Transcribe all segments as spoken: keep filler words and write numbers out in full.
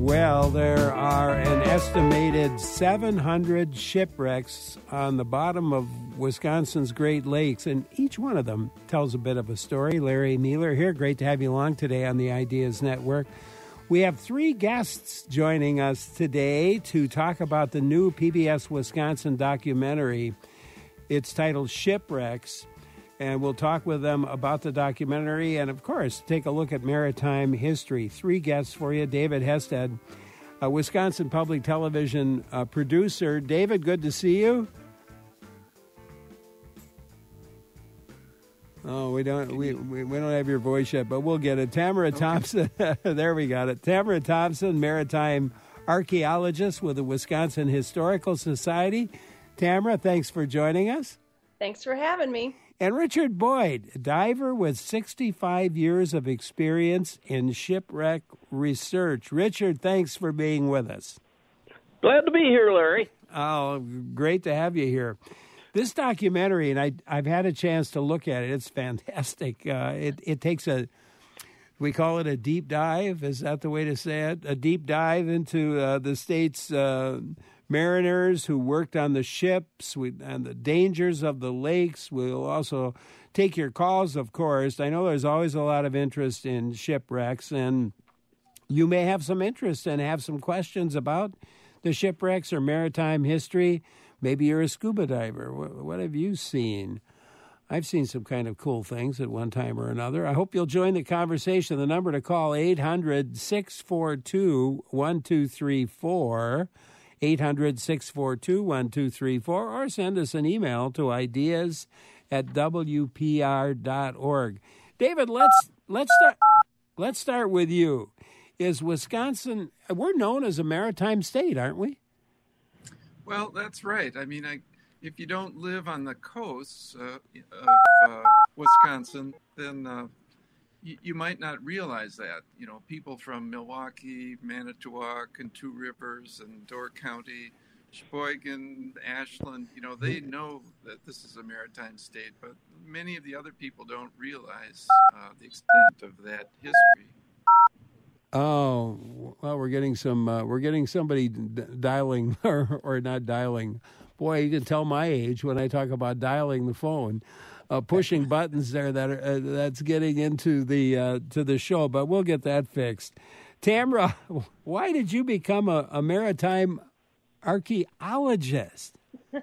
Well, there are an estimated seven hundred shipwrecks on the bottom of Wisconsin's Great Lakes, and each one of them tells a bit of a story. Larry Mueller here. Great to have you along today on the Ideas Network. We have three guests joining us today to talk about the new P B S Wisconsin documentary. It's titled Shipwrecks, and we'll talk with them about the documentary and, of course, take a look at maritime history. Three guests for you. David Hested, a Wisconsin Public Television uh, producer. David, good to see you. Oh, we don't we, we, we don't have your voice yet, but we'll get it. Tamara okay. Thompson, there we got it. Tamara Thompson, maritime archaeologist with the Wisconsin Historical Society. Tamara, thanks for joining us. Thanks for having me. And Richard Boyd, a diver with sixty-five years of experience in shipwreck research. Richard, thanks for being with us. Glad to be here, Larry. Oh, great to have you here. This documentary, and I, I've had a chance to look at it, it's fantastic. Uh, it, it takes a, we call it a deep dive, is that the way to say it? A deep dive into uh, the state's uh, mariners who worked on the ships we, and the dangers of the lakes. We'll also take your calls, of course. I know there's always a lot of interest in shipwrecks, and you may have some interest and have some questions about the shipwrecks or maritime history. Maybe you're a scuba diver. What, what have you seen? I've seen some kind of cool things at one time or another. I hope you'll join the conversation. The number to call, eight hundred, six four two, one two three four, eight hundred, six four two, one two three four, or send us an email to ideas at w p r dot org. David, let's let's start let's start with you. Is Wisconsin, we're known as a maritime state, aren't we? Well, that's right. I mean, I, if you don't live on the coasts uh, of uh, Wisconsin, then uh, you, you might not realize that. You know, people from Milwaukee, Manitowoc, and Two Rivers, and Door County, Sheboygan, Ashland, you know, they know that this is a maritime state, but many of the other people don't realize uh, the extent of that history. Oh, well, we're getting some. Uh, we're getting somebody d- dialing, or, or not dialing. Boy, you can tell my age when I talk about dialing the phone, uh, pushing buttons there. That are, uh, that's getting into the uh, to the show. But we'll get that fixed. Tamara, why did you become a, a maritime archaeologist?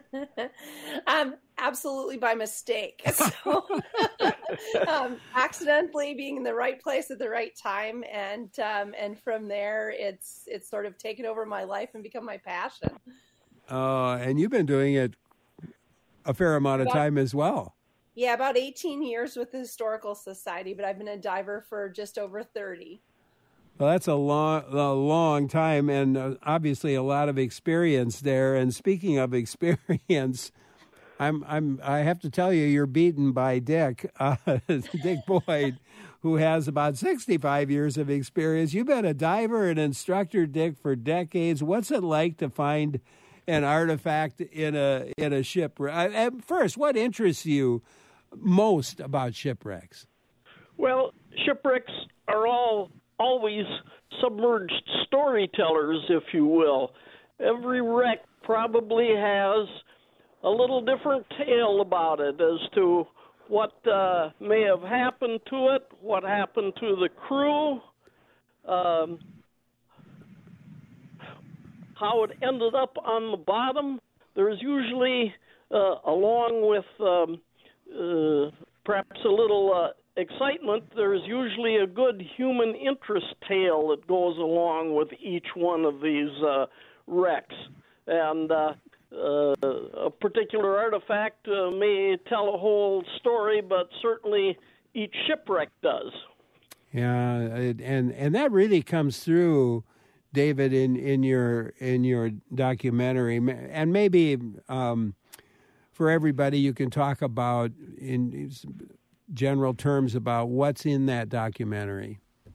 um, absolutely by mistake. So, um, accidentally being in the right place at the right time, and um, and from there, it's it's sort of taken over my life and become my passion. Uh, and you've been doing it a fair amount of about, time as well. Yeah, about eighteen years with the Historical Society, but I've been a diver for just over thirty. Well, that's a long, a long time, and uh, obviously a lot of experience there. And speaking of experience, I'm, I'm, I have to tell you, you're beaten by Dick, uh, Dick Boyd, who has about sixty-five years of experience. You've been a diver and instructor, Dick, for decades. What's it like to find an artifact in a in a shipwreck? First, what interests you most about shipwrecks? Well, shipwrecks are all. always submerged storytellers, if you will. Every wreck probably has a little different tale about it as to what uh, may have happened to it, what happened to the crew, um, how it ended up on the bottom. There's usually, uh, along with um, uh, perhaps a little uh, excitement, there's usually a good human interest tale that goes along with each one of these uh, wrecks. And uh, uh, a particular artifact uh, may tell a whole story, but certainly each shipwreck does. Yeah, and and that really comes through, David, in, in your in your documentary. And maybe um, for everybody, you can talk about in general terms about what's in that documentary.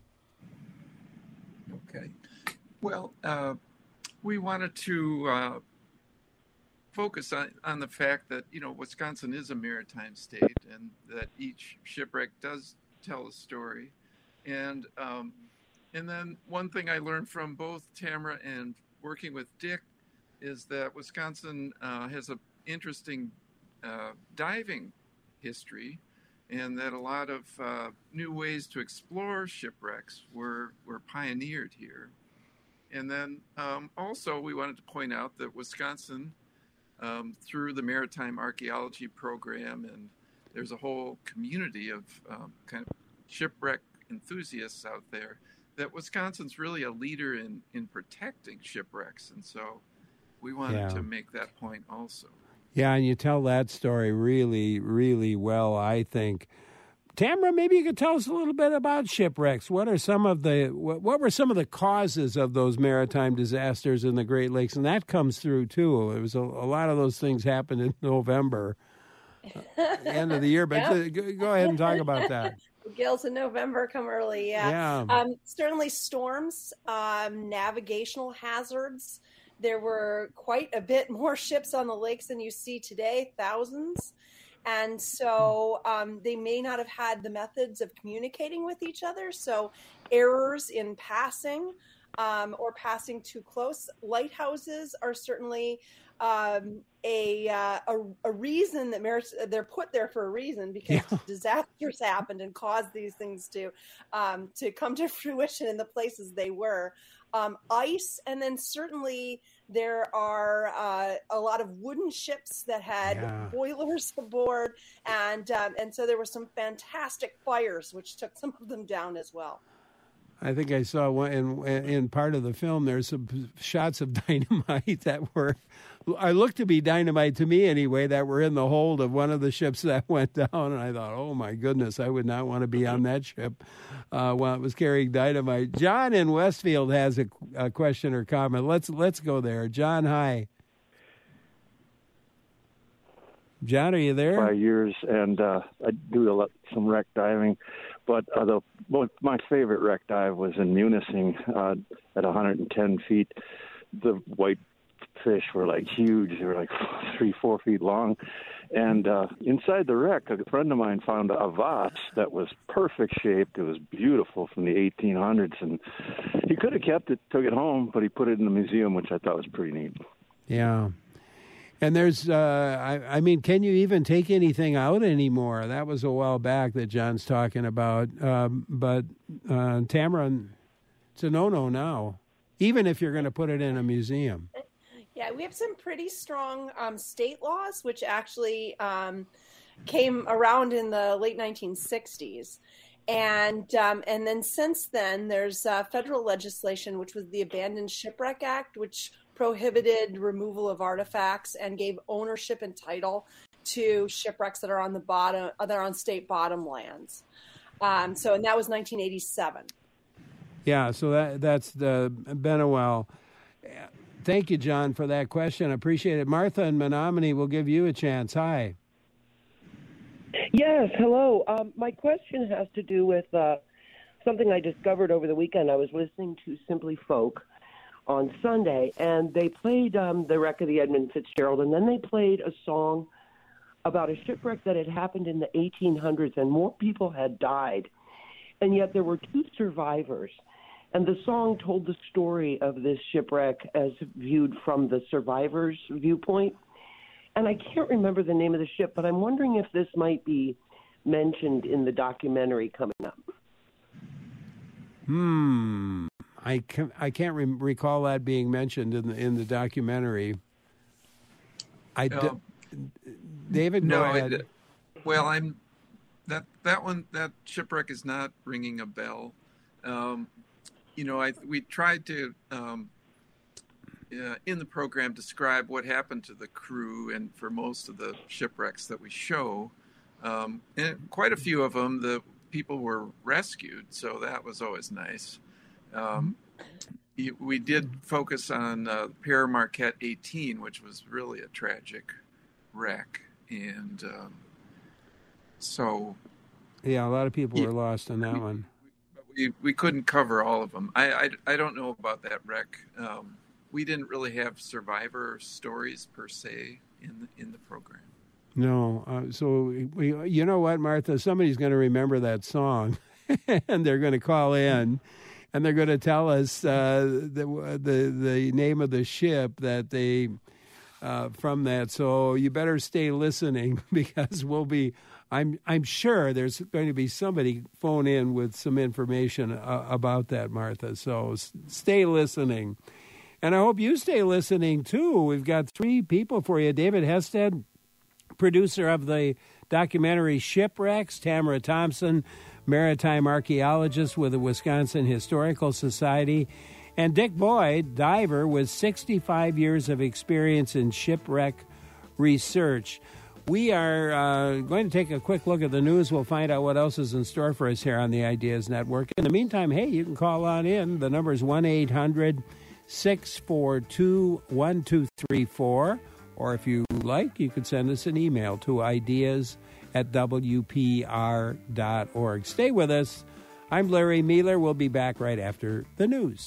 Okay. Well, uh, we wanted to uh, focus on, on the fact that, you know, Wisconsin is a maritime state and that each shipwreck does tell a story. And um, and then one thing I learned from both Tamara and working with Dick is that Wisconsin uh, has an interesting uh, diving history, and that a lot of uh, new ways to explore shipwrecks were, were pioneered here. And then um, also we wanted to point out that Wisconsin, um, through the Maritime Archaeology Program, and there's a whole community of um, kind of shipwreck enthusiasts out there, that Wisconsin's really a leader in, in protecting shipwrecks. And so we wanted Yeah. to make that point also. Yeah, and you tell that story really, really well, I think. Tamara, maybe you could tell us a little bit about shipwrecks. What are some of the what, what were some of the causes of those maritime disasters in the Great Lakes? And that comes through too. It was a, a lot of those things happened in November, uh, end of the year. But Yeah. go, go ahead and talk about that. The gales in November come early. Yeah. Yeah. Um, certainly storms, um, navigational hazards. There were quite a bit more ships on the lakes than you see today, thousands. And so um, they may not have had the methods of communicating with each other. So errors in passing um, or passing too close. Lighthouses are certainly um, a, uh, a a reason that merits, they're put there for a reason, because Yeah. disasters happened and caused these things to um, to come to fruition in the places they were. Um, ice, and then certainly there are uh, a lot of wooden ships that had Yeah. boilers aboard, and um, and so there were some fantastic fires, which took some of them down as well. I think I saw one in in part of the film. There's some shots of dynamite that were, I looked to be dynamite to me anyway, that were in the hold of one of the ships that went down. And I thought, oh my goodness, I would not want to be on that ship uh, while it was carrying dynamite. John in Westfield has a, a question or comment. Let's let's go there. John, hi. John, are you there? Five years, and uh, I do a lot, some wreck diving. But uh, the, well, my favorite wreck dive was in Munising uh, at one hundred ten feet. The white fish were like huge. They were like three, four feet long. And uh, inside the wreck, a friend of mine found a vase that was perfect shaped. It was beautiful from the eighteen hundreds. And he could have kept it, took it home, but he put it in the museum, which I thought was pretty neat. Yeah. And there's, uh, I, I mean, can you even take anything out anymore? That was a while back that John's talking about. Um, but uh, Tamara, it's a no-no now, even if you're going to put it in a museum. Yeah, we have some pretty strong um, state laws, which actually um, came around in the late nineteen sixties. And um, and then since then, there's uh, federal legislation, which was the Abandoned Shipwreck Act, which prohibited removal of artifacts and gave ownership and title to shipwrecks that are on the bottom, that are on state bottom lands. Um, so, and that was nineteen eighty-seven. Yeah, so that that's the, been a while. Thank you, John, for that question. I appreciate it. Martha and Menominee will give you a chance. Hi. Yes, hello. Um, my question has to do with uh, something I discovered over the weekend. I was listening to Simply Folk on Sunday, and they played um, the wreck of the Edmund Fitzgerald, and then they played a song about a shipwreck that had happened in the eighteen hundreds, and more people had died, and yet there were two survivors. And the song told the story of this shipwreck as viewed from the survivor's viewpoint. And I can't remember the name of the ship, but I'm wondering if this might be mentioned in the documentary coming up. Hmm. I can, I can't re- recall that being mentioned in the in the documentary. I d- Um, David, no, go I ahead. d- well, I'm that that one that shipwreck is not ringing a bell. Um, you know, I we tried to um, uh, in the program describe what happened to the crew, and for most of the shipwrecks that we show, um, and quite a few of them, the people were rescued, so that was always nice. Um, we did focus on uh, Pere Marquette eighteen, which was really a tragic wreck, and um, so Yeah, a lot of people Yeah. were lost on that one. we we couldn't cover all of them. I I, I don't know about that wreck. Um, we didn't really have survivor stories per se in the, in the program. No, uh, so we, you know what, Martha? Somebody's going to remember that song, and they're going to call in, and they're going to tell us uh, the, the the name of the ship that they uh, from that. So you better stay listening because we'll be. I'm I'm sure there's going to be somebody phone in with some information uh, about that, Martha. So s- stay listening, and I hope you stay listening too. We've got three people for you: David Hested, producer of the documentary Shipwrecks; Tamara Thompson, maritime archaeologist with the Wisconsin Historical Society; and Dick Boyd, diver with sixty-five years of experience in shipwreck research. We are uh, going to take a quick look at the news. We'll find out what else is in store for us here on the Ideas Network. In the meantime, hey, you can call on in. The number is one eight hundred six four two one two three four. Or if you like, you could send us an email to ideas at w p r dot org. Stay with us. I'm Larry Mueller. We'll be back right after the news.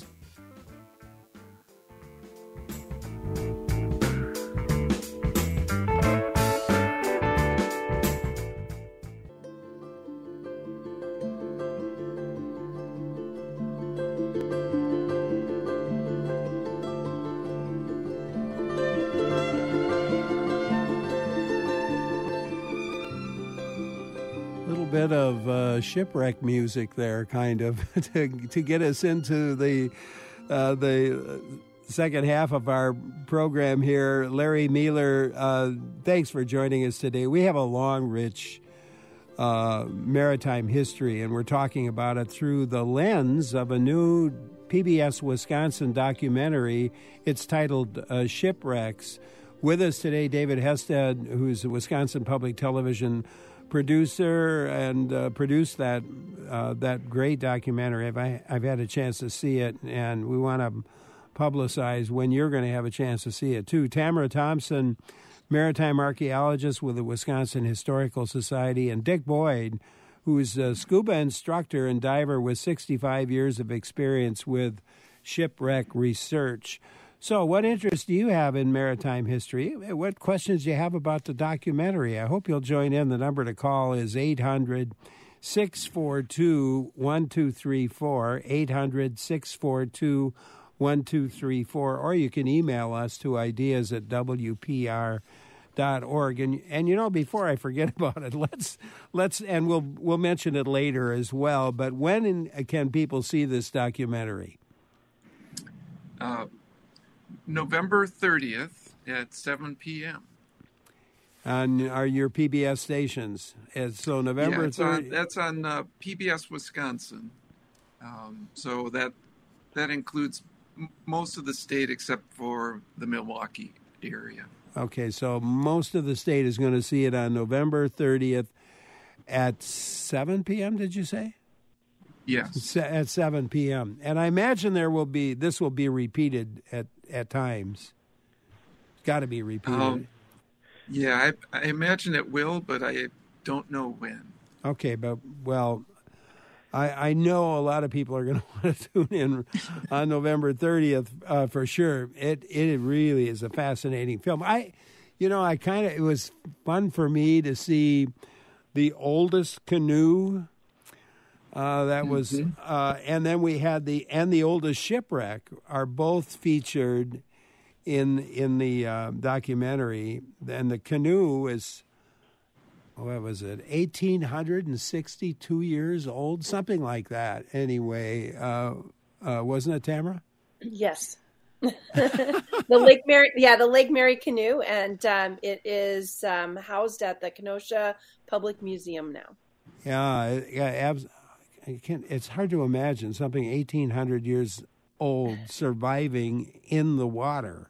Bit of uh, shipwreck music there, kind of, to to get us into the uh, the second half of our program here. Larry Mueller, uh, thanks for joining us today. We have a long, rich uh, maritime history, and we're talking about it through the lens of a new P B S Wisconsin documentary. It's titled uh, Shipwrecks. With us today, David Hested, who's a Wisconsin Public Television producer and uh, produced that uh, that great documentary. I've, I've had a chance to see it, and we want to publicize when you're going to have a chance to see it, too. Tamara Thompson, maritime archaeologist with the Wisconsin Historical Society, and Dick Boyd, who's a scuba instructor and diver with sixty-five years of experience with shipwreck research. So what interest do you have in maritime history? What questions do you have about the documentary? I hope you'll join in. The number to call is eight hundred six four two one two three four, eight hundred six four two one two three four, or you can email us to ideas at w p r dot org. And and you know, before I forget about it, let's let's and we'll we'll mention it later as well. But when in, can people see this documentary? Uh, November thirtieth at seven p.m. On are your P B S stations? And so November yeah, thirtieth. On, that's on uh, P B S Wisconsin. Um, so that that includes m- most of the state except for the Milwaukee area. Okay, so most of the state is going to see it on November thirtieth at seven p.m., did you say? Yes. At seven p.m. And I imagine there will be, this will be repeated at, at times. It's got to be repeated. Um, yeah, I, I imagine it will, but I don't know when. Okay, but, well, I, I know a lot of people are going to want to tune in on November thirtieth uh, for sure. It it really is a fascinating film. I, you know, I kind of, it was fun for me to see the oldest canoe. Uh, that mm-hmm. was, uh, and then we had the and the oldest shipwreck are both featured in in the uh, documentary. And the canoe is, what was it, eighteen sixty-two years old, something like that. Anyway, uh, uh, wasn't it, Tamara? Yes. the Lake Mary, yeah, the Lake Mary canoe, and um, it is um, housed at the Kenosha Public Museum now. Yeah, yeah. Abs- I can't, it's hard to imagine something eighteen hundred years old surviving in the water.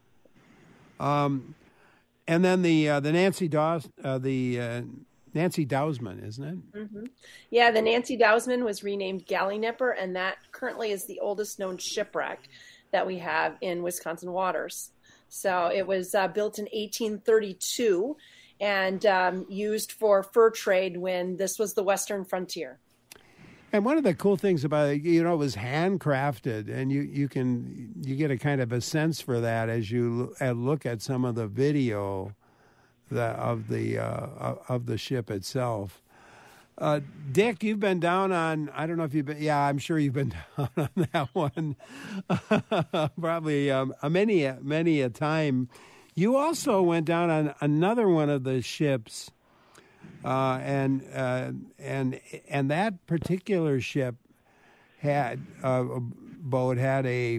Um, and then the uh, the Nancy Daws uh, the uh, Nancy Dousman, isn't it? Mm-hmm. Yeah, the Nancy Dousman was renamed Gallinipper, and that currently is the oldest known shipwreck that we have in Wisconsin waters. So it was uh, built in eighteen thirty-two and um, used for fur trade when this was the western frontier. And one of the cool things about it, you know, it was handcrafted, and you, you can you get a kind of a sense for that as you look at some of the video the, of the uh, of the ship itself. Uh, Dick, you've been down on, I don't know if you've been, yeah, I'm sure you've been down on that one. Probably um, a many, a, many a time. You also went down on another one of the ships, uh, and uh, and and that particular ship had, uh, a boat had a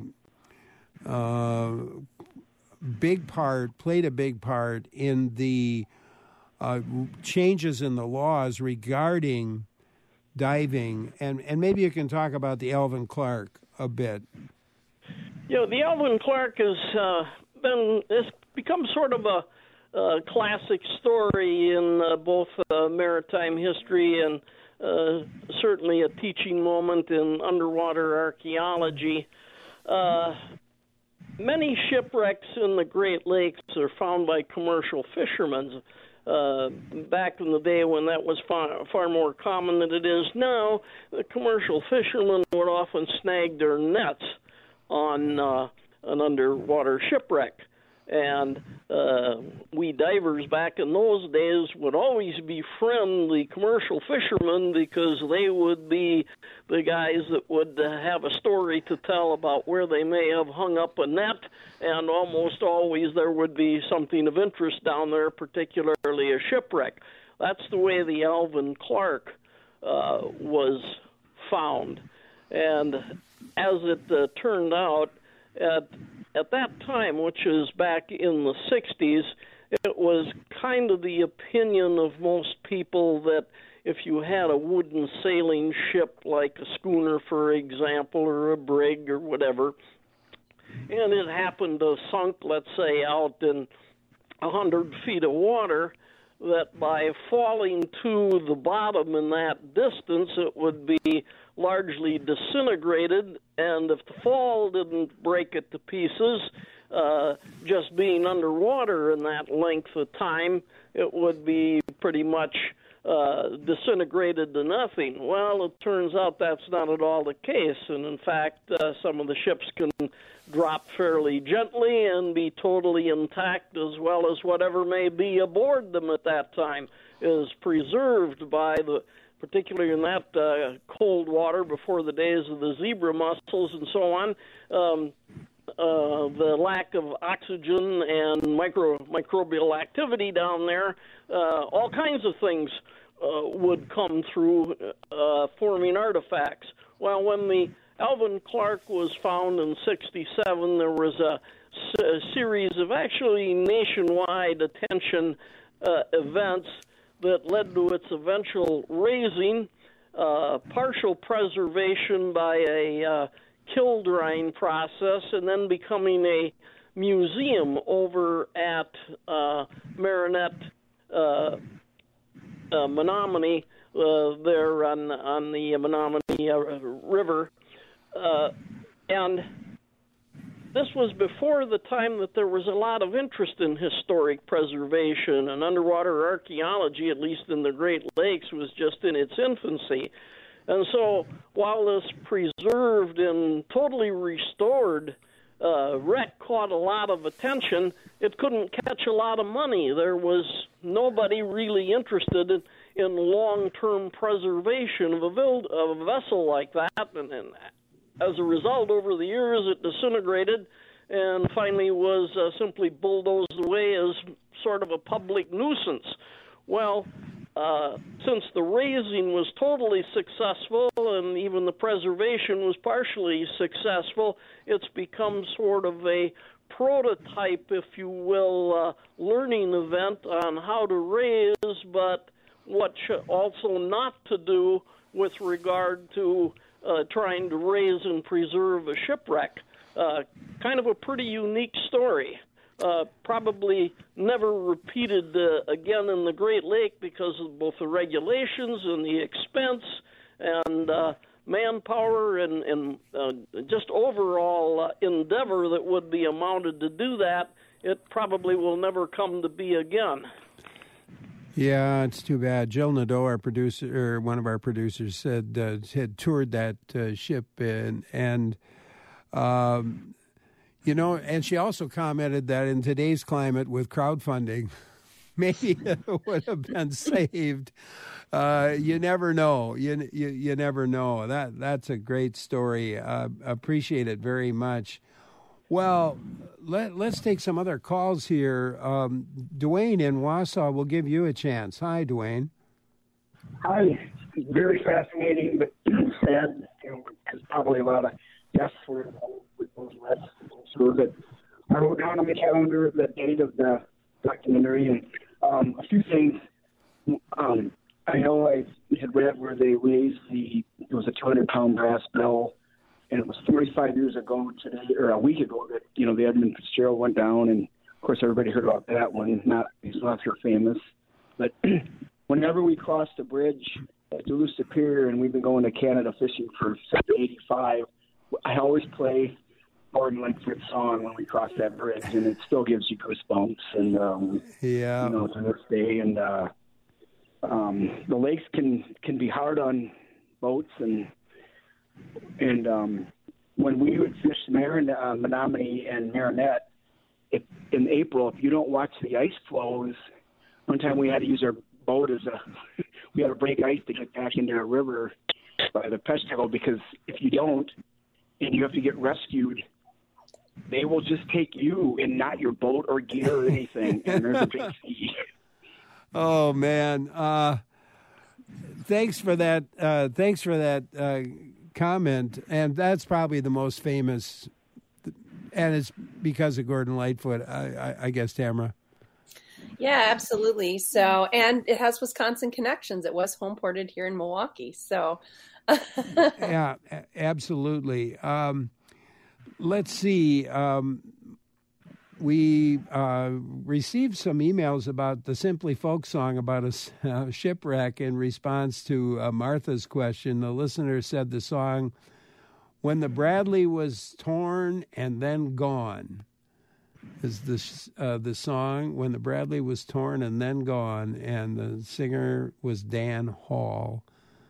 uh, big part, played a big part in the Uh, changes in the laws regarding diving, and, and maybe you can talk about the Alvin Clark a bit. You know, the Alvin Clark has uh, been it's become sort of a, a classic story in uh, both uh, maritime history and uh, certainly a teaching moment in underwater archaeology. Uh, many shipwrecks in the Great Lakes are found by commercial fishermen. Uh, back in the day when that was far, far more common than it is now, the commercial fishermen would often snag their nets on uh, an underwater shipwreck. And uh, we divers back in those days would always befriend the commercial fishermen because they would be the guys that would uh, have a story to tell about where they may have hung up a net, and almost always there would be something of interest down there, particularly a shipwreck. That's the way the Alvin Clark uh, was found. And as it uh, turned out, at At that time, which is back in the sixties, it was kind of the opinion of most people that if you had a wooden sailing ship like a schooner, for example, or a brig or whatever, and it happened to sunk, let's say, out in a hundred feet of water, that by falling to the bottom in that distance, it would be largely disintegrated, and if the fall didn't break it to pieces, uh, just being underwater in that length of time, it would be pretty much uh, disintegrated to nothing. Well, it turns out that's not at all the case, and in fact, uh, some of the ships can drop fairly gently and be totally intact, as well as whatever may be aboard them at that time is preserved by the particularly in that uh, cold water before the days of the zebra mussels and so on, um, uh, the lack of oxygen and micro microbial activity down there, uh, all kinds of things uh, would come through uh, forming artifacts. Well, when the Alvin Clark was found in sixty-seven, there was a, a series of actually nationwide attention uh, events that led to its eventual raising, uh, partial preservation by a uh, kill drying process, and then becoming a museum over at uh, Marinette, uh, uh, Menominee, uh, there on, on the Menominee uh, River. Uh, and this was before the time that there was a lot of interest in historic preservation, and underwater archaeology, at least in the Great Lakes, was just in its infancy. And so while this preserved and totally restored uh, wreck caught a lot of attention, it couldn't catch a lot of money. There was nobody really interested in, in long-term preservation of a, build, of a vessel like that, and, and as a result, over the years, it disintegrated and finally was uh, simply bulldozed away as sort of a public nuisance. Well, uh, since the raising was totally successful and even the preservation was partially successful, it's become sort of a prototype, if you will, uh, learning event on how to raise, but what also not to do with regard to Uh, trying to raise and preserve a shipwreck. Uh, kind of a pretty unique story. Uh, probably never repeated uh, again in the Great Lake because of both the regulations and the expense and uh, manpower and, and uh, just overall uh, endeavor that would be amounted to do that. It probably will never come to be again. Yeah, it's too bad. Jill Nadeau, our producer, or one of our producers, said uh, had toured that uh, ship, and and um, you know, and she also commented that in today's climate with crowdfunding, maybe it would have been saved. Uh, you never know. You, you you never know. That that's a great story. Uh, appreciate it very much. Well, let let's take some other calls here. Um, Dwayne in Wausau will give you a chance. Hi, Dwayne. Hi. Very fascinating, but sad. You know, there's probably a lot of deaths were with those less. So that I wrote down on my calendar the date of the documentary and um, a few things. Um, I know I had read where they raised the, it was a two hundred pound brass bell, and it was forty-five years ago today, or a week ago, that, you know, the Edmund Fitzgerald went down, and of course everybody heard about that one. Not, he's not so famous. But whenever we crossed the bridge at Duluth Superior, and we've been going to Canada fishing for since eighty-five, I always play Gordon Lightfoot's song when we cross that bridge, and it still gives you goosebumps, and, um, yeah. you know, to this day, and, uh, Um, the lakes can, can be hard on boats, and and um, when we would fish Marin, uh, Menominee and Marinette, if, in April, if you don't watch the ice flows, one time we had to use our boat as a, we had to break ice to get back into a river by the Peshtigo, because if you don't, and you have to get rescued, they will just take you and not your boat or gear or anything, and there's a big fee. Oh man! Uh, thanks for that. Uh, thanks for that uh, comment. And that's probably the most famous, and it's because of Gordon Lightfoot, I, I, I guess, Tamara. Yeah, absolutely. So, and it has Wisconsin connections. It was home ported here in Milwaukee. So, yeah, absolutely. Um, let's see. Um, We uh, received some emails about the Simply Folk song about a uh, shipwreck in response to uh, Martha's question. The listener said the song, "When the Bradley Was Torn and Then Gone," is this, uh, the song, "When the Bradley Was Torn and Then Gone," and the singer was Dan Hall.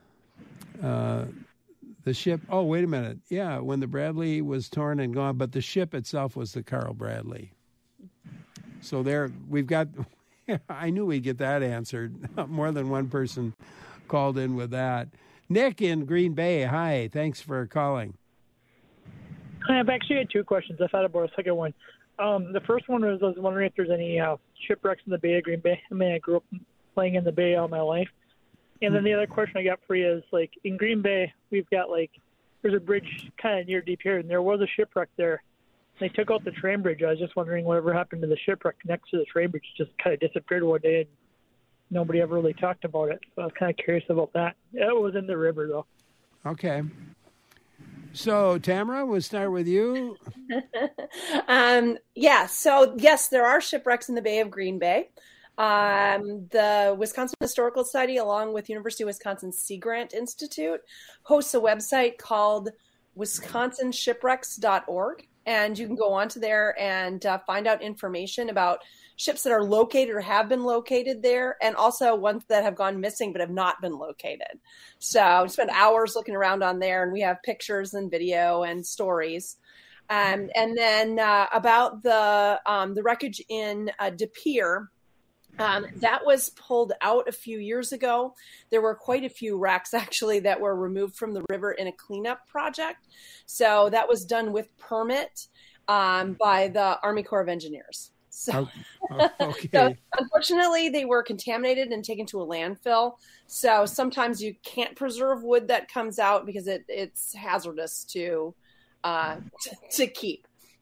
Uh, the ship, oh, wait a minute. Yeah, "When the Bradley Was Torn and Gone," but the ship itself was the Carl Bradley. So there, we've got, I knew we'd get that answered. More than one person called in with that. Nick in Green Bay, hi. Thanks for calling. I've actually had two questions. I thought about a second one. Um, the first one was I was wondering if there's any uh, shipwrecks in the Bay of Green Bay. I mean, I grew up playing in the Bay all my life. And then the other question I got for you is, like, in Green Bay, we've got, like, there's a bridge kind of near Deep here, and there was a shipwreck there. They took out the train bridge. I was just wondering whatever happened to the shipwreck next to the train bridge. Just kind of disappeared one day, and nobody ever really talked about it. So I was kind of curious about that. It was in the river, though. Okay. So, Tamara, we'll start with you. um, yeah, so, yes, there are shipwrecks in the Bay of Green Bay. Um, the Wisconsin Historical Society, along with University of Wisconsin Sea Grant Institute, hosts a website called wisconsin shipwrecks dot org. And you can go onto there and uh, find out information about ships that are located or have been located there, and also ones that have gone missing but have not been located. So we spend hours looking around on there, and we have pictures and video and stories. Um, and then uh, about the um, the wreckage in uh, De Pere, Um, that was pulled out a few years ago. There were quite a few wrecks, actually, that were removed from the river in a cleanup project. So that was done with permit um, by the Army Corps of Engineers. So, oh, okay. so unfortunately, they were contaminated and taken to a landfill. So sometimes you can't preserve wood that comes out because it, it's hazardous to, uh, to to keep.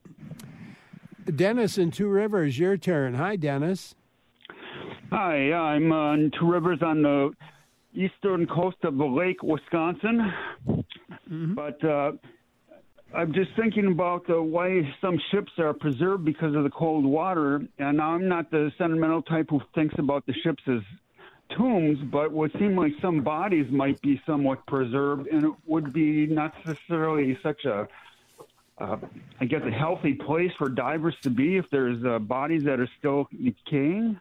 Dennis in Two Rivers, your turn. Hi, Dennis. Hi, I'm uh, in Two Rivers on the eastern coast of the Lake, Wisconsin. Mm-hmm. But uh, I'm just thinking about uh, why some ships are preserved because of the cold water. And I'm not the sentimental type who thinks about the ships as tombs, but it would seem like some bodies might be somewhat preserved, and it would be not necessarily such a, uh, I guess, a healthy place for divers to be if there's uh, bodies that are still decaying.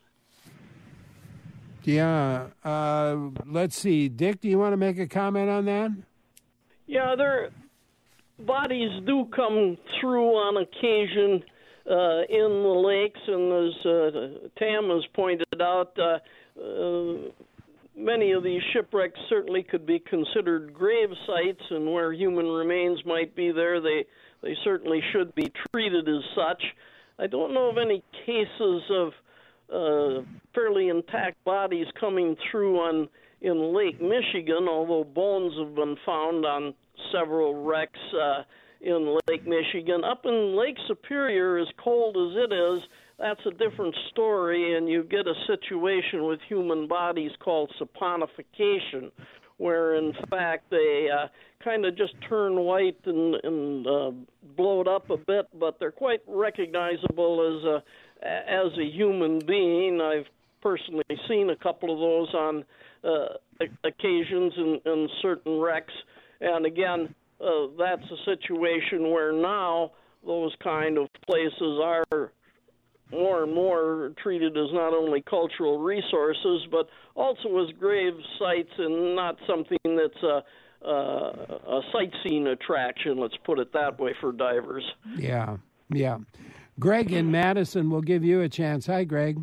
Yeah. Uh, let's see. Dick, do you want to make a comment on that? Yeah, their bodies do come through on occasion. uh, in the lakes, and as uh, Tam has pointed out, uh, uh, many of these shipwrecks certainly could be considered grave sites, and where human remains might be there, they, they certainly should be treated as such. I don't know of any cases of uh, fairly intact bodies coming through on in Lake Michigan, although bones have been found on several wrecks uh, in Lake Michigan. Up in Lake Superior, as cold as it is, that's a different story, and you get a situation with human bodies called saponification, where in fact they uh, kind of just turn white and, and uh, bloat up a bit, but they're quite recognizable as a as a human being. I've personally seen a couple of those on uh, occasions in, in certain wrecks, and again, uh, that's a situation where now those kind of places are more and more treated as not only cultural resources, but also as grave sites, and not something that's a, a, a sightseeing attraction, let's put it that way, for divers. Yeah, yeah. Greg in Madison will give you a chance. Hi, Greg.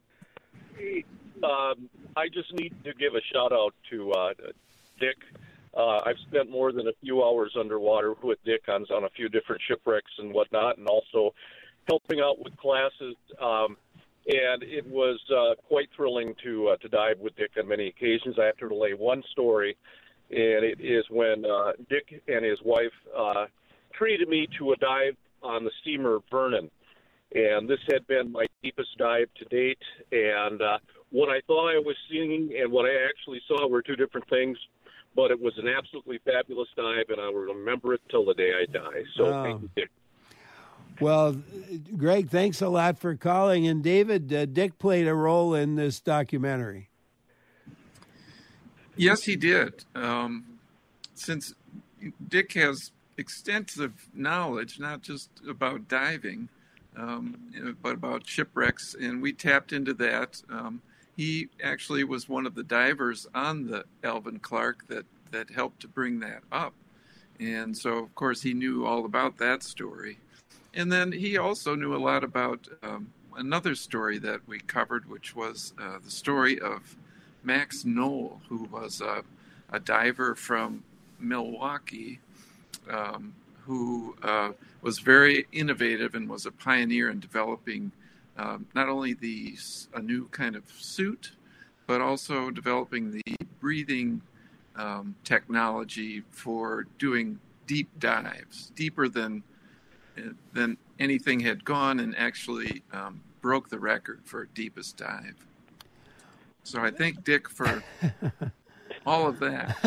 Hey, um, I just need to give a shout-out to uh, Dick. Uh, I've spent more than a few hours underwater with Dick on, on a few different shipwrecks and whatnot, and also helping out with classes, um, and it was uh, quite thrilling to uh, to dive with Dick on many occasions. I have to relay one story, and it is when uh, Dick and his wife uh, treated me to a dive on the steamer Vernon, and this had been my deepest dive to date, and uh, what I thought I was seeing and what I actually saw were two different things, but it was an absolutely fabulous dive, and I will remember it till the day I die. So Oh. thank you, Dick. Well, Greg, thanks a lot for calling. And David, uh, Dick played a role in this documentary. Yes, he did. Um, since Dick has extensive knowledge, not just about diving, um, but about shipwrecks, and we tapped into that. Um, he actually was one of the divers on the Alvin Clark that, that helped to bring that up. And so, of course, he knew all about that story. And then he also knew a lot about um, another story that we covered, which was uh, the story of Max Knoll, who was a, a diver from Milwaukee, um, who uh, was very innovative and was a pioneer in developing um, not only the a new kind of suit, but also developing the breathing um, technology for doing deep dives, deeper than than anything had gone, and actually um, broke the record for deepest dive. So I thank Dick for all of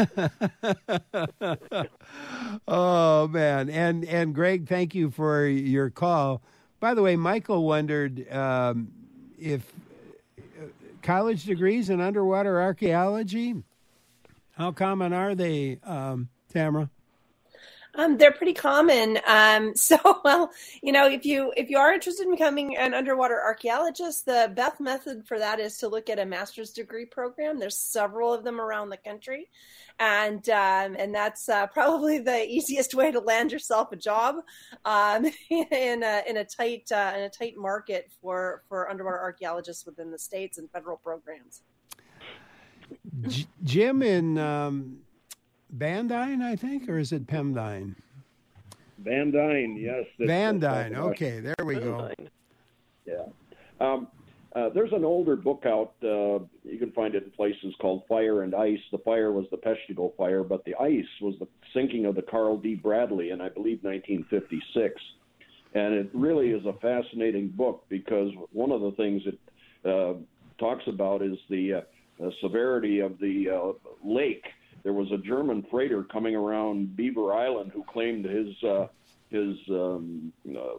that. Oh, man. And, and Greg, thank you for your call. By the way, Michael wondered um, if college degrees in underwater archaeology, how common are they, um, Tamara? Um, they're pretty common. Um, so, well, you know, if you if you are interested in becoming an underwater archaeologist, the best method for that is to look at a master's degree program. There's several of them around the country, and um, and that's uh, probably the easiest way to land yourself a job um, in a in a tight uh, in a tight market for for underwater archaeologists within the states and federal programs. J- Jim in. Um... Bandine, I think, or is it Pemdine? Bandine, yes. Bandine, okay, there we go. Yeah. Um, uh, there's an older book out, uh, you can find it in places, called Fire and Ice. The fire was the Peshtigo fire, but the ice was the sinking of the Carl D. Bradley in, I believe, nineteen fifty-six. And it really is a fascinating book, because one of the things it uh, talks about is the uh, uh, severity of the uh, lake. There was a German freighter coming around Beaver Island who claimed his uh, his um, uh,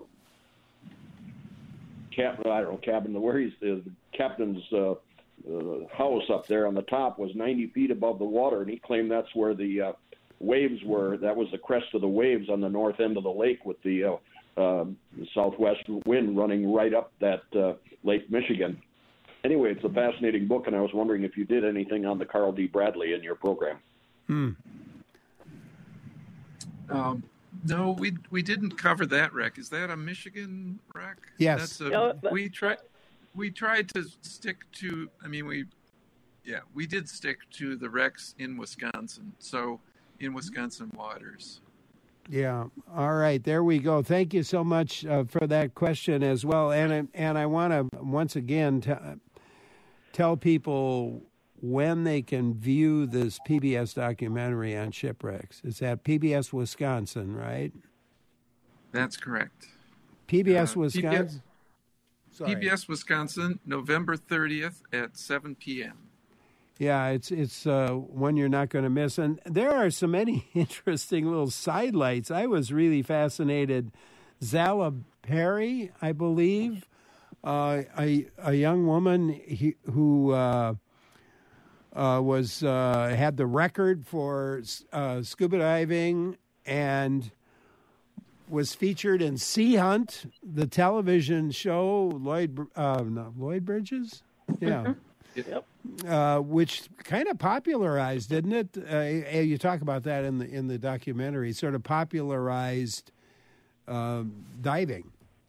cap I don't know cabin where he's the captain's uh, uh, house up there on the top was ninety feet above the water, and he claimed that's where the uh, waves were. That was the crest of the waves on the north end of the lake, with the uh, uh, southwest wind running right up that uh, Lake Michigan. Anyway, it's a fascinating book, and I was wondering if you did anything on the Carl D. Bradley in your program. Hmm. Um, No, we we didn't cover that wreck. Is that a Michigan wreck? Yes. That's a, Yeah, that- we tried. We tried to stick to. I mean, we, yeah, we did stick to the wrecks in Wisconsin. So, in Wisconsin waters. Yeah. All right. There we go. Thank you so much uh, for that question as well. And I- and I want to once again t- tell people when they can view this P B S documentary on shipwrecks. It's at P B S Wisconsin, right? That's correct. P B S Uh, Wisconsin. Sorry. P B S Wisconsin, November thirtieth at seven p.m. Yeah, it's it's uh, one you're not going to miss. And there are so many interesting little sidelights. I was really fascinated. Zala Perry, I believe, uh, a a young woman he, who uh, uh, was uh, had the record for uh, scuba diving and was featured in Sea Hunt, the television show. Lloyd uh, no, Lloyd Bridges, yeah. Yep. Uh, which kind of popularized, didn't it? Uh, you talk about that in the in the documentary. Sort of popularized uh, diving.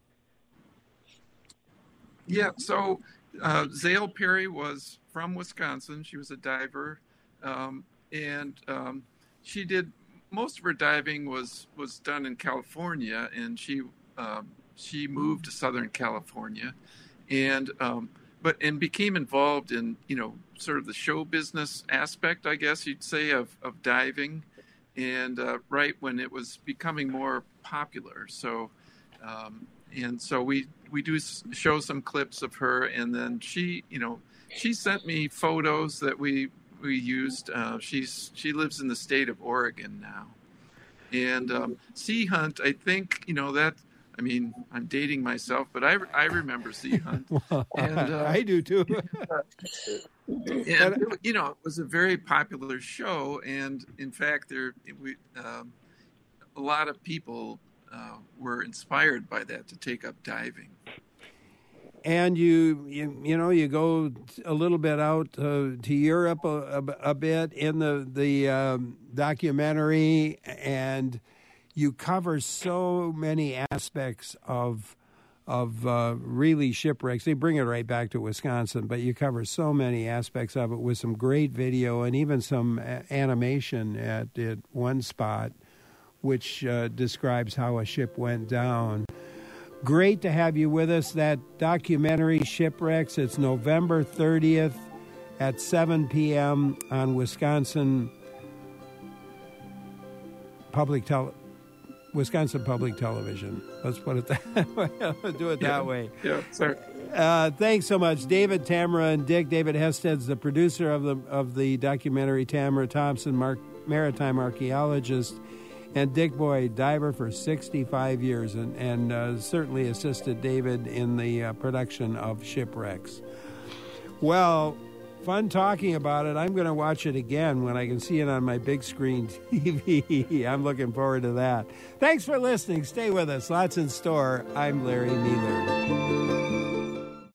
Yeah, so uh, Zale Perry was from Wisconsin. She was a diver, um, and um, she did most of her diving was was done in California, and she um, she moved to Southern California, and um, but and became involved in you know sort of the show business aspect, I guess you'd say, of of diving, and uh, right when it was becoming more popular. So. Um, And so we, we do show some clips of her, and then she, you know, she sent me photos that we we used. Uh, she's she lives in the state of Oregon now, and um, Sea Hunt. I think you know that. I mean, I'm dating myself, but I, I remember Sea Hunt, and uh, I do too. and you know, it was a very popular show, and in fact, there we um, a lot of people. Uh, were inspired by that to take up diving. And you, you, you know, you go a little bit out uh, to Europe a, a, a bit in the the um, documentary, and you cover so many aspects of of uh, really shipwrecks. They bring it right back to Wisconsin, but you cover so many aspects of it with some great video and even some a- animation at, at one spot, which uh, describes how a ship went down. Great to have you with us. That documentary, Shipwrecks, it's November thirtieth at seven p.m. on Wisconsin Public Tele- Wisconsin Public Television. Let's put it that way. Do it that yeah. way. Yeah, sorry. Uh, thanks so much, David, Tamara, and Dick. David Hested's the producer of the of the documentary. Tamara Thompson, Mark, maritime archaeologist. And Dick Boyd, diver for sixty-five years, and, and uh, certainly assisted David in the uh, production of Shipwrecks. Well, fun talking about it. I'm going to watch it again when I can see it on my big screen T V. I'm looking forward to that. Thanks for listening. Stay with us. Lots in store. I'm Larry Mealer.